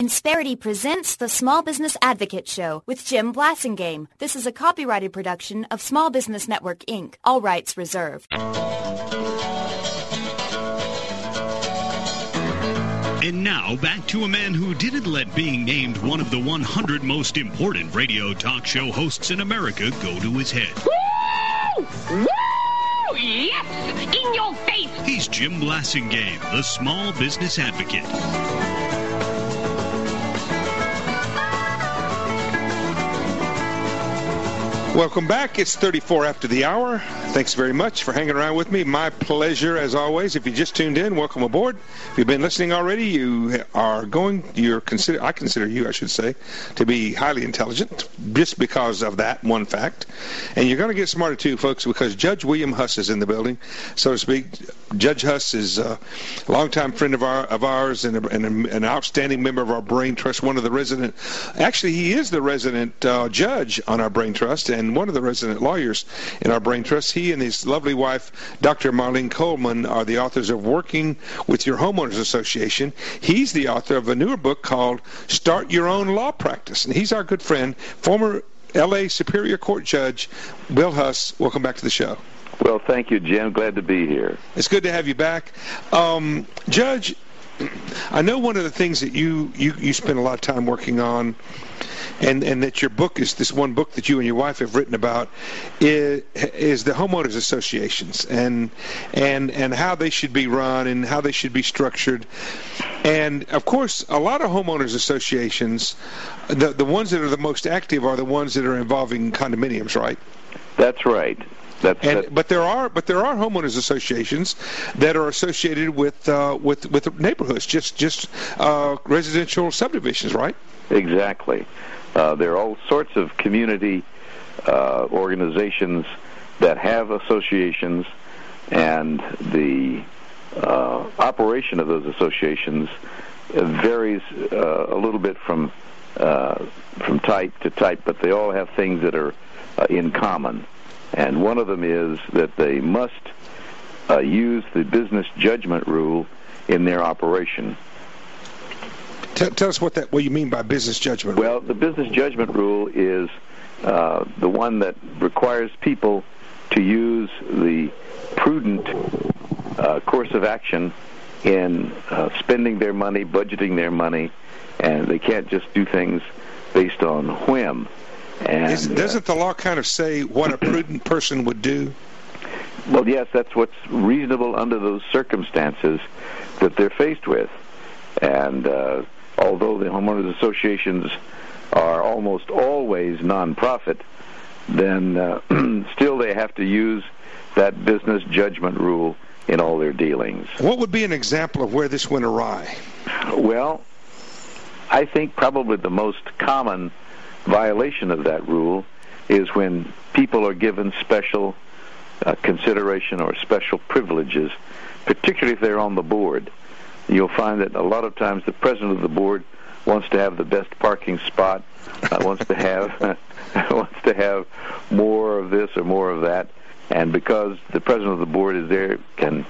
Insperity presents the Small Business Advocate Show with Jim Blasingame. This is a copyrighted production of Small Business Network, Inc. All rights reserved. And now, back to a man who didn't let being named one of the 100 most important radio talk show hosts in America go to his head. Woo! Woo! Yes! In your face! He's Jim Blasingame, the Small Business Advocate. Welcome back. It's 34 after the hour. Thanks very much for hanging around with me. My pleasure, as always. If you just tuned in, welcome aboard. If you've been listening already, I consider you, I should say, to be highly intelligent, just because of that one fact. And you're going to get smarter too, folks, because Judge William Huss is in the building, so to speak. Judge Huss is a longtime friend of ours and an outstanding member of our Brain Trust. He is the resident judge on our Brain Trust and one of the resident lawyers in our Brain Trust. He and his lovely wife, Dr. Marlene Coleman, are the authors of Working with Your Homeowners Association. He's the author of a newer book called Start Your Own Law Practice. And he's our good friend, former L.A. Superior Court Judge Bill Huss. Welcome back to the show. Well, thank you, Jim. Glad to be here. It's good to have you back. Judge, I know one of the things that you spend a lot of time working on, and that your book is this one book that you and your wife have written about, is the homeowners associations and how they should be run and how they should be structured. And of course, a lot of homeowners associations, the ones that are the most active are the ones that are involving condominiums, right? That's right. But there are homeowners associations that are associated with neighborhoods, just residential subdivisions, right? Exactly. There are all sorts of community organizations that have associations, and the operation of those associations varies a little bit from type to type, but they all have things that are in common. And one of them is that they must use the business judgment rule in their operation. Tell us what you mean by business judgment rule. Well, the business judgment rule is the one that requires people to use the prudent course of action in spending their money, budgeting their money, and they can't just do things based on whim. And doesn't the law kind of say what a prudent person would do? Well, yes, that's what's reasonable under those circumstances that they're faced with. And although the homeowners associations are almost always nonprofit, then still they have to use that business judgment rule in all their dealings. What would be an example of where this went awry? Well, I think probably the most common violation of that rule is when people are given special consideration or special privileges, particularly if they're on the board. You'll find that a lot of times the president of the board wants to have the best parking spot, wants to have more of this or more of that, and because the president of the board is there, can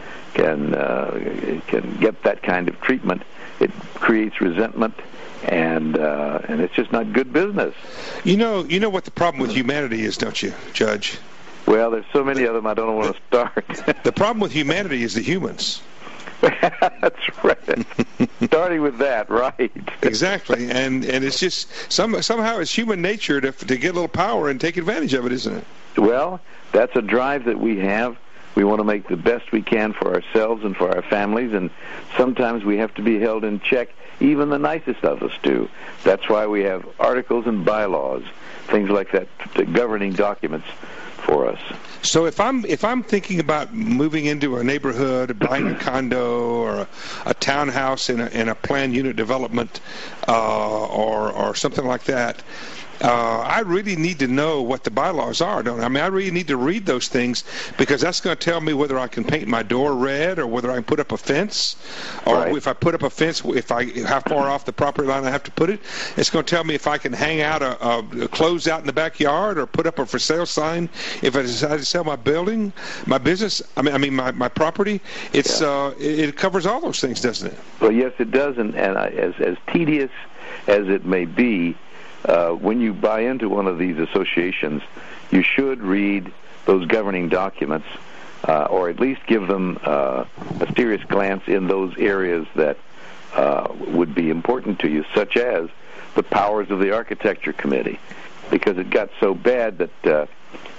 get that kind of treatment, it creates resentment. And it's just not good business. You know what the problem with humanity is, don't you, Judge? Well, there's so many of them, I don't want to start. The problem with humanity is the humans. That's right. Starting with that, right? Exactly, and it's just somehow it's human nature to get a little power and take advantage of it, isn't it? Well, that's a drive that we have. We want to make the best we can for ourselves and for our families, and sometimes we have to be held in check. Even the nicest of us do. That's why we have articles and bylaws, things like that, governing documents for us. So if I'm thinking about moving into a neighborhood, buying a condo or a townhouse in a planned unit development or something like that, I really need to know what the bylaws are, don't I? I mean, I really need to read those things because that's going to tell me whether I can paint my door red or whether I can put up a fence, or right. If I put up a fence, how far off the property line I have to put it. It's going to tell me if I can hang out a clothes out in the backyard or put up a for sale sign if I decide to sell my building, my business. My property. It covers all those things, doesn't it? Well, yes, it does, and as tedious as it may be, when you buy into one of these associations, you should read those governing documents, or at least give them a serious glance in those areas that would be important to you, such as the powers of the Architecture Committee, because it got so bad that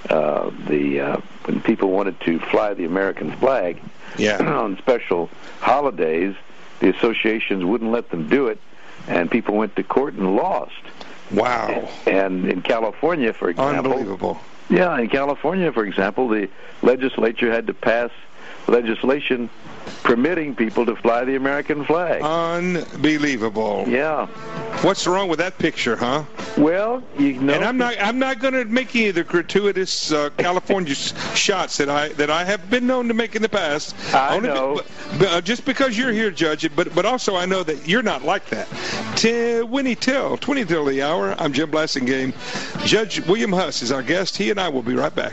when people wanted to fly the American flag on special holidays, the associations wouldn't let them do it, and people went to court and lost. Wow. And in California, for example... Unbelievable. Yeah, in California, for example, the legislature had to pass legislation permitting people to fly the American flag. Unbelievable. Yeah. What's wrong with that picture, huh? Well, you know. And I'm not going to make any of the gratuitous California shots that I have been known to make in the past. I know. Just because you're here, Judge, but also I know that you're not like that. 20 till the hour. I'm Jim Blasingame. Judge William Huss is our guest. He and I will be right back.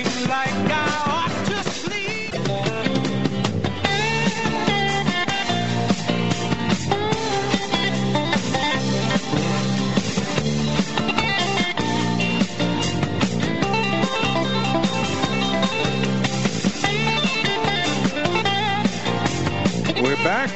We're back.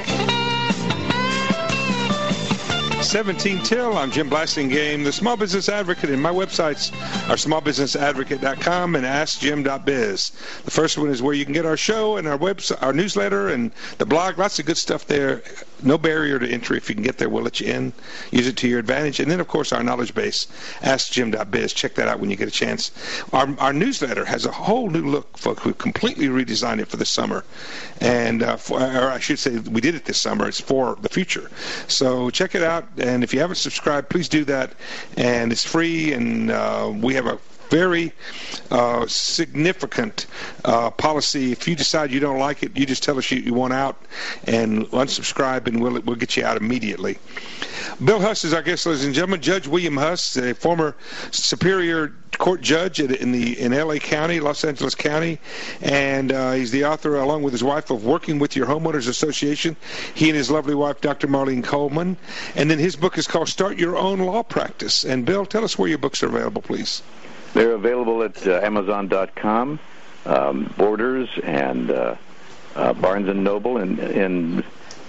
17 till. I'm Jim Blasingame, the Small Business Advocate, and my websites are smallbusinessadvocate.com and askjim.biz. The first one is where you can get our show and our website, our newsletter, and the blog. Lots of good stuff there. No barrier to entry. If you can get there, we'll let you in. Use it to your advantage. And then, of course, our knowledge base, askjim.biz. Check that out when you get a chance. Our newsletter has a whole new look, folks. We've completely redesigned it for the summer. And, or I should say, we did it this summer. It's for the future. So check it out. And if you haven't subscribed, please do that. And it's free, and we have a very significant policy. If you decide you don't like it, you just tell us you want out and unsubscribe, and we'll get you out immediately. Bill Huss is our guest, ladies and gentlemen. Judge William Huss, a former Superior Court judge in L.A. County, Los Angeles County, and he's the author, along with his wife, of Working with Your Homeowners Association. He and his lovely wife, Dr. Marlene Coleman. And then his book is called Start Your Own Law Practice. And Bill, tell us where your books are available, please. They're available at Amazon.com, Borders, and Barnes & Noble, and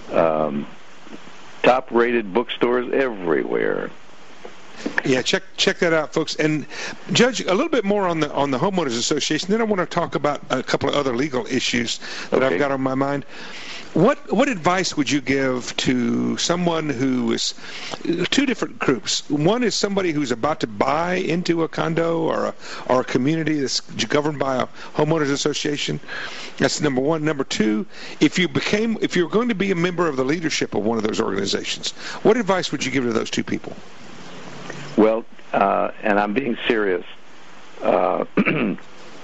top-rated bookstores everywhere. Yeah, check that out, folks. And Judge, a little bit more on the Homeowners Association. Then I want to talk about a couple of other legal issues that I've got on my mind. What advice would you give to someone who is two different groups? One is somebody who's about to buy into a condo or a community that's governed by a homeowners association. That's number one. Number two, if you're going to be a member of the leadership of one of those organizations, what advice would you give to those two people? Well, and I'm being serious. The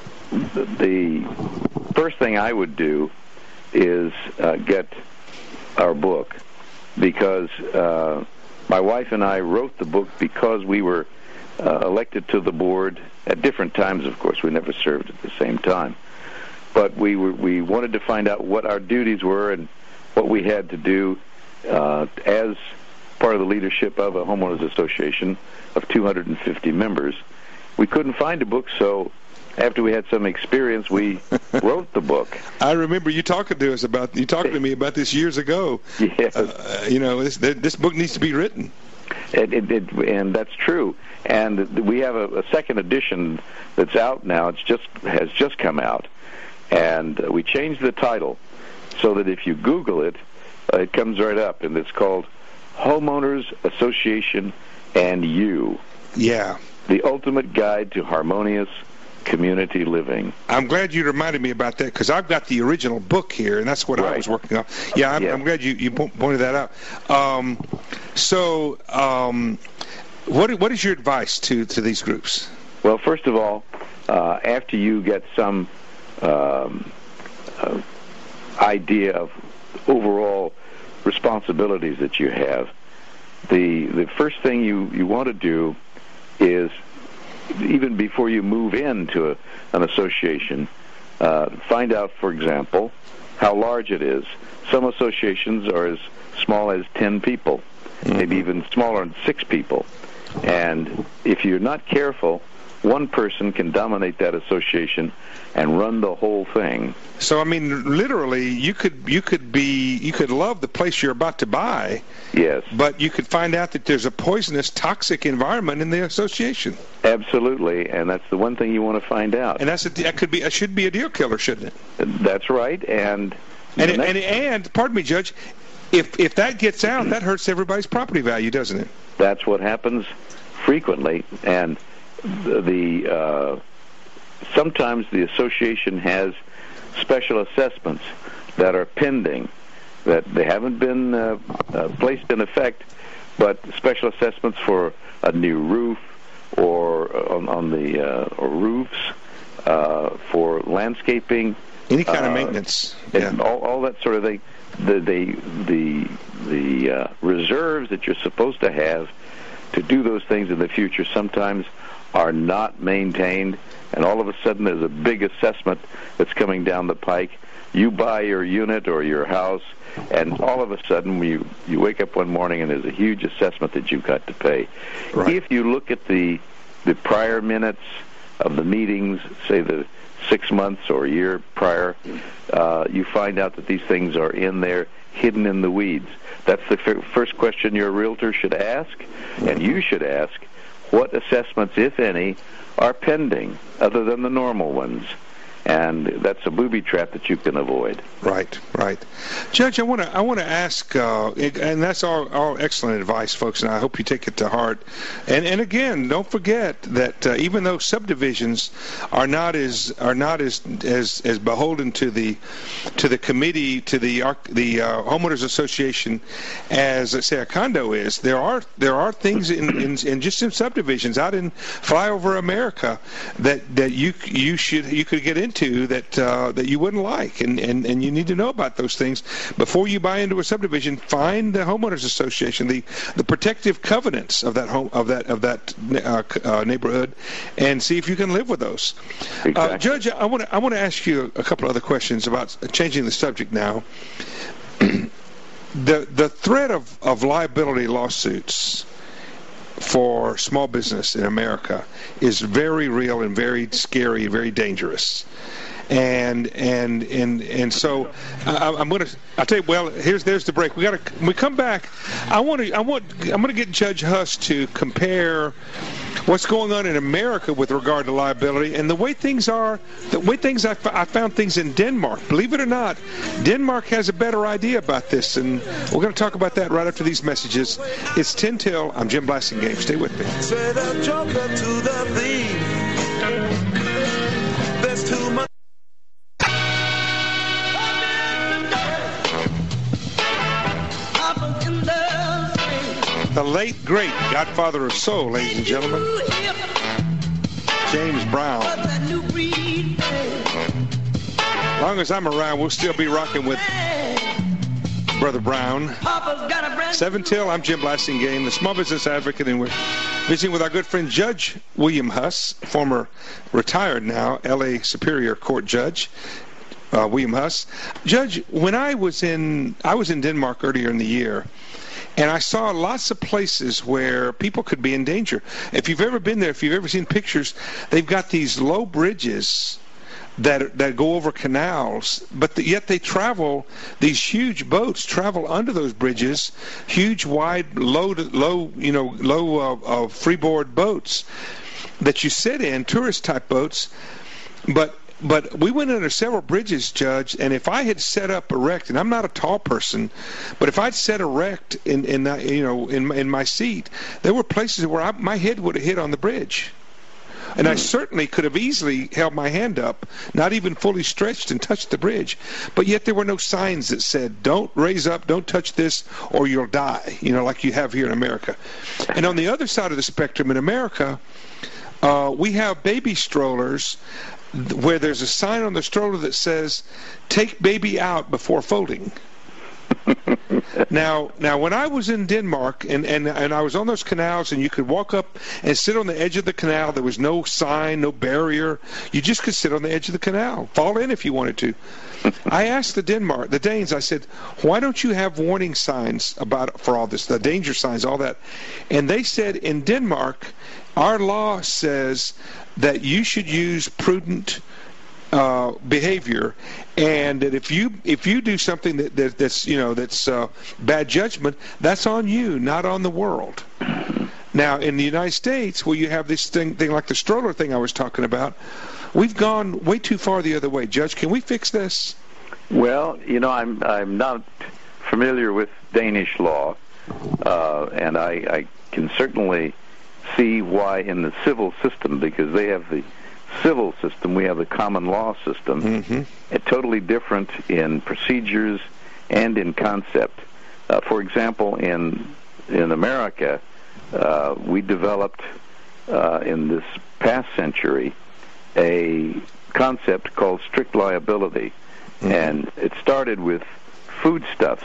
first thing I would do is get our book, because my wife and I wrote the book because we were elected to the board at different times. Of course, we never served at the same time, but we wanted to find out what our duties were and what we had to do as part of the leadership of a homeowners association of 250 members. We couldn't find a book, so after we had some experience, we wrote the book. I remember you talking to me about this years ago. Yes. This book needs to be written. And that's true. And we have a second edition that's out now. Has just come out, and we changed the title so that if you Google it, it comes right up, and it's called Homeowners Association and You. Yeah. The Ultimate Guide to Harmonious Community Living. I'm glad you reminded me about that, because I've got the original book here, and that's what I was working on. Yeah, I'm glad you pointed that out. What is your advice to these groups? Well, first of all, after you get some idea of overall responsibilities that you have, the first thing you want to do is, even before you move into an association, find out, for example, how large it is. Some associations are as small as 10 people. maybe even smaller than 6 people. And if you're not careful, one person can dominate that association and run the whole thing. So I mean, literally, you could love the place you're about to buy. Yes. But you could find out that there's a poisonous, toxic environment in the association. Absolutely, and that's the one thing you want to find out. And that should be a deal killer, shouldn't it? That's right. And pardon me, Judge, if that gets out, that hurts everybody's property value, doesn't it? That's what happens frequently, and sometimes the association has special assessments that are pending, that they haven't been placed in effect, but special assessments for a new roof or on the or roofs, for landscaping, any kind of maintenance, and all that sort of thing. The reserves that you're supposed to have to do those things in the future sometimes are not maintained, and all of a sudden there's a big assessment that's coming down the pike. You buy your unit or your house, and all of a sudden you wake up one morning and there's a huge assessment that you've got to pay. Right. If you look at the prior minutes of the meetings, say the 6 months or a year prior, you find out that these things are in there, hidden in the weeds. That's the first question your realtor should ask, and you should ask, what assessments, if any, are pending other than the normal ones? And that's a booby trap that you can avoid. Right. Judge, I want to ask, and that's all excellent advice, folks, and I hope you take it to heart. And again, don't forget that even though subdivisions are not as beholden to the committee, to the homeowners association as, let's say, a condo is, there are things in just in subdivisions out in Flyover America that you could get into that you wouldn't like, and you need to know about those things before you buy into a subdivision. Find the homeowners association, the protective covenants of that home of that neighborhood, and see if you can live with those. Exactly. Judge, I want to ask you a couple other questions about changing the subject now. The threat of liability lawsuits for small business in America is very real and very scary and very dangerous. And so I'll tell you. Well, there's the break. When we come back, I'm going to get Judge Huss to compare what's going on in America with regard to liability and the way things are. I found things in Denmark. Believe it or not, Denmark has a better idea about this, and we're going to talk about that right after these messages. It's 10 till. I'm Jim Blasingame. Stay with me. Say the joker to the thief. There's too much. The late, great Godfather of Soul, ladies and gentlemen, James Brown. As long as I'm around, we'll still be rocking with Brother Brown. 7 till, I'm Jim Blasingame, the small business advocate, and we're visiting with our good friend Judge William Huss, former retired now L.A. Superior Court Judge. William Huss. Judge, when I was in Denmark earlier in the year, and I saw lots of places where people could be in danger. If you've ever been there, if you've ever seen pictures, they've got these low bridges that go over canals, but yet they travel. These huge boats travel under those bridges, huge, wide, low freeboard boats that you sit in, tourist type boats, But we went under several bridges, Judge, and if I had set up erect, and I'm not a tall person, but if I'd set erect in my seat, there were places where my head would have hit on the bridge. And I certainly could have easily held my hand up, not even fully stretched, and touched the bridge. But yet there were no signs that said, don't raise up, don't touch this, or you'll die, like you have here in America. And on the other side of the spectrum in America, we have baby strollers where there's a sign on the stroller that says, take baby out before folding. Now, when I was in Denmark and I was on those canals, and you could walk up and sit on the edge of the canal. There was no sign, no barrier. You just could sit on the edge of the canal, fall in if you wanted to. I asked the Danes, I said, why don't you have warning signs for all this, the danger signs, all that? And they said, in Denmark, our law says that you should use prudent behavior, and that if you do something that's bad judgment, that's on you, not on the world. Now, in the United States, where you have this thing like the stroller thing I was talking about, we've gone way too far the other way. Judge, can we fix this? Well, I'm not familiar with Danish law, and I can certainly see why in the civil system, because they have the civil system, we have the common law system. Mm-hmm. Totally different in procedures and in concept. For example, in America, we developed in this past century a concept called strict liability. Mm-hmm. And it started with foodstuffs.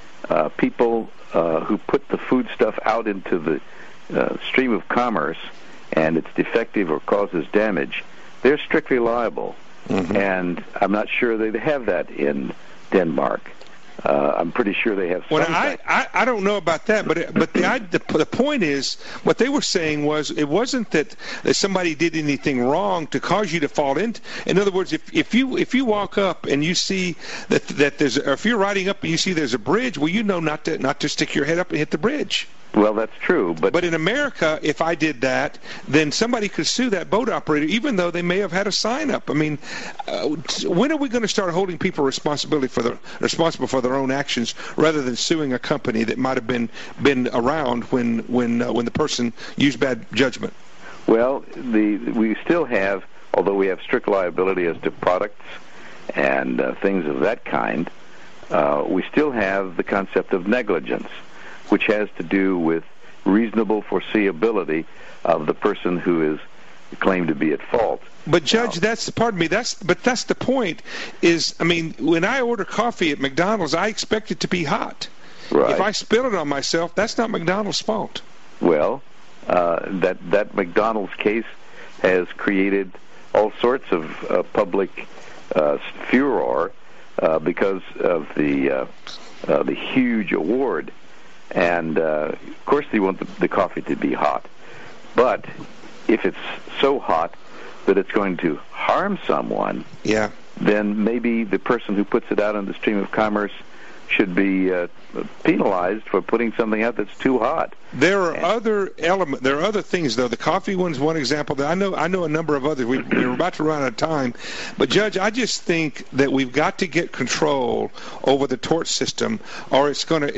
People who put the foodstuff out into the stream of commerce, and it's defective or causes damage, they're strictly liable. Mm-hmm. And I'm not sure they have that in Denmark. I'm pretty sure they have some. Well, I don't know about that, but the point is, what they were saying was, it wasn't that somebody did anything wrong to cause you to fall in. In other words, if you walk up and you see that there's, or if you're riding up and you see there's a bridge, well, you know not to stick your head up and hit the bridge. Well, that's true, but in America, if I did that, then somebody could sue that boat operator, even though they may have had a sign up. I mean, when are we going to start holding people responsible for their own actions, rather than suing a company that might have been around when the person used bad judgment? Well, we still have, although we have strict liability as to products and things of that kind, we still have the concept of negligence, which has to do with reasonable foreseeability of the person who is claimed to be at fault. But Judge, that's the point. Is, I mean, when I order coffee at McDonald's, I expect it to be hot. Right. If I spill it on myself, that's not McDonald's fault. Well, that McDonald's case has created all sorts of public furor because of the huge award. And, of course, they want the coffee to be hot. But if it's so hot that it's going to harm someone, then maybe the person who puts it out in the stream of commerce should be penalized for putting something out that's too hot. There are other things, though. The coffee one's one example. I know a number of others. We're about to run out of time, but Judge, I just think that we've got to get control over the tort system, or it's going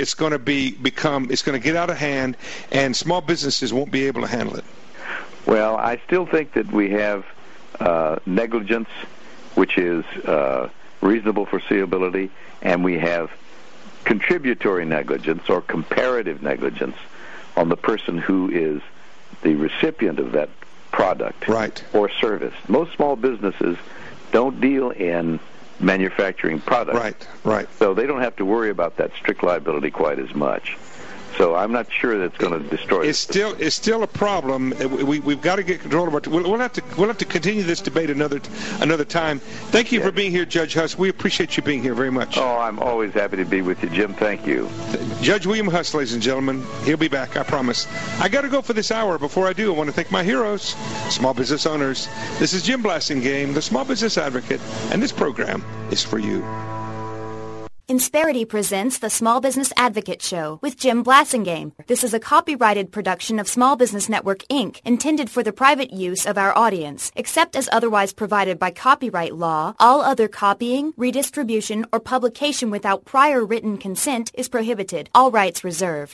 to get out of hand, and small businesses won't be able to handle it. Well, I still think that we have negligence, which is reasonable foreseeability, and we have contributory negligence or comparative negligence on the person who is the recipient of that product or service. Most small businesses don't deal in manufacturing products. Right. So they don't have to worry about that strict liability quite as much. So I'm not sure that's going to destroy it. It's still a problem. We've got to get control of it. We'll have to continue this debate another time. Thank you for being here, Judge Huss. We appreciate you being here very much. Oh, I'm always happy to be with you, Jim. Thank you. Judge William Huss, ladies and gentlemen. He'll be back, I promise. I got to go for this hour. Before I do, I want to thank my heroes, small business owners. This is Jim Blasingame, the Small Business Advocate, and this program is for you. Insperity presents the Small Business Advocate Show with Jim Blasingame. This is a copyrighted production of Small Business Network, Inc., intended for the private use of our audience. Except as otherwise provided by copyright law, all other copying, redistribution, or publication without prior written consent is prohibited. All rights reserved.